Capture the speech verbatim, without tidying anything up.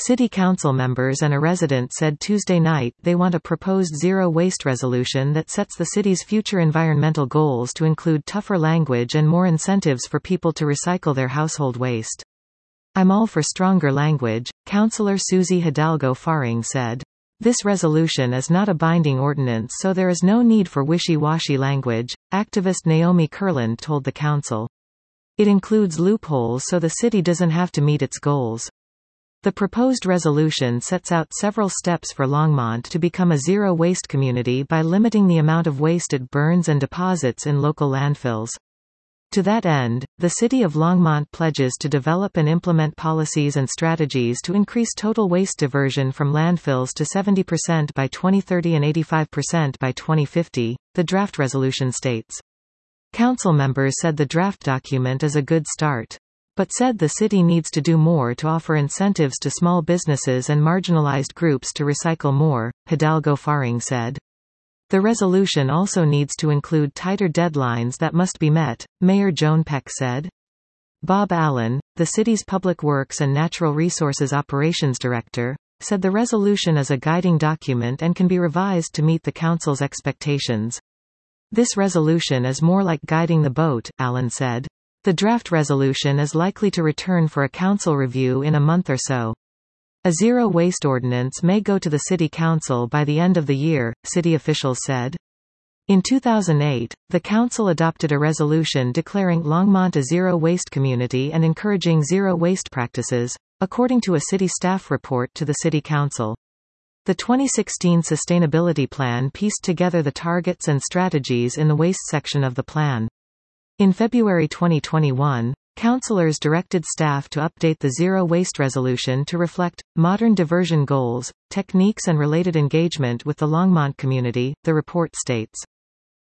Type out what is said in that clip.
City council members and a resident said Tuesday night they want a proposed zero-waste resolution that sets the city's future environmental goals to include tougher language and more incentives for people to recycle their household waste. "I'm all for stronger language," Councillor Susie Hidalgo Faring said. "This resolution is not a binding ordinance, so there is no need for wishy-washy language," activist Naomi Kurland told the council. "It includes loopholes so the city doesn't have to meet its goals." The proposed resolution sets out several steps for Longmont to become a zero-waste community by limiting the amount of waste it burns and deposits in local landfills. To that end, the City of Longmont pledges to develop and implement policies and strategies to increase total waste diversion from landfills to seventy percent by twenty thirty and eighty-five percent by twenty fifty, the draft resolution states. Council members said the draft document is a good start, but said the city needs to do more to offer incentives to small businesses and marginalized groups to recycle more, Hidalgo Faring said. The resolution also needs to include tighter deadlines that must be met, Mayor Joan Peck said. Bob Allen, the city's Public Works and Natural Resources Operations Director, said the resolution is a guiding document and can be revised to meet the council's expectations. "This resolution is more like guiding the boat," Allen said. The draft resolution is likely to return for a council review in a month or so. A zero-waste ordinance may go to the city council by the end of the year, city officials said. In two thousand eight, the council adopted a resolution declaring Longmont a zero-waste community and encouraging zero-waste practices, according to a city staff report to the city council. The twenty sixteen sustainability plan pieced together the targets and strategies in the waste section of the plan. In February twenty twenty-one, councillors directed staff to update the zero-waste resolution to reflect modern diversion goals, techniques and related engagement with the Longmont community, the report states.